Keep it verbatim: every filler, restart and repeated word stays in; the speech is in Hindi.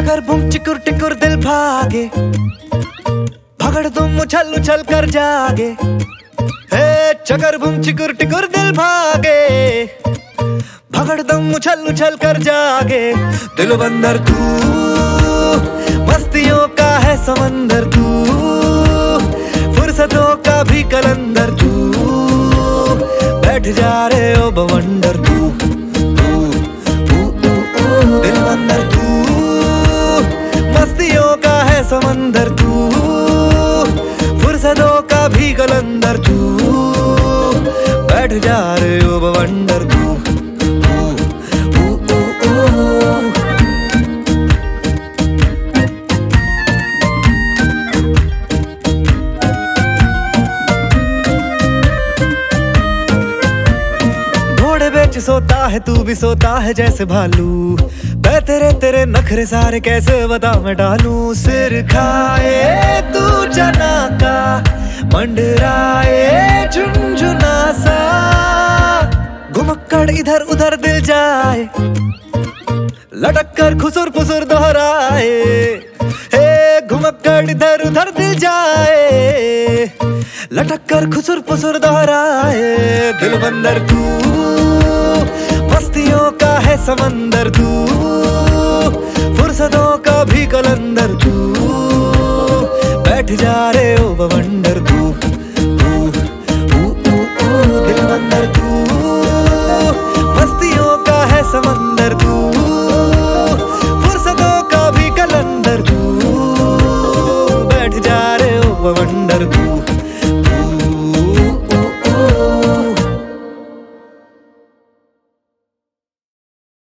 चकर बुम चिकुर टिकुर दिल भागे, भगड़ तुम उछल उछल कर जागे। हे चकर बुम चिकुर टिकुर दिल भागे, भगड़ तुम उछल उछल कर जागे। दिल बंदर तू, मस्तियों का है समंदर तू, फुर्सतों का भी कलंदर तू। बैठ जा रे ओ बवंडर तू, दिल बंदर तू, मस्तियों का है समंदर तू, फुर्सतों का भी कलंदर तू। बैठ जा रे ओ बवंडर तू। घोड़े बेच सोता है तू भी सोता है जैसे भालू, मैं तेरे तेरे नखरे सारे कैसे बता मैं डालूं। सिर खाए तू जना का, मंडराए झुनझुना सा, घुमक्कड़ इधर उधर दिल जाए, लटक कर खुसुर फुसुर दोहराए। हे घुमक्कड़ इधर उधर दिल जाए, लटक कर खुसुर फुसुर दोहराए। दिल बंदर तू, मस्तियों का है समंदर तू, फुर्सतों का भी कलंदर तू। बैठ जा रे ओ बवंडर तू, दिल बंदर तू, मस्तियों का है समंदर तू, फुर्सतों का भी कलंदर तू। बैठ जा रे ओ बवंडर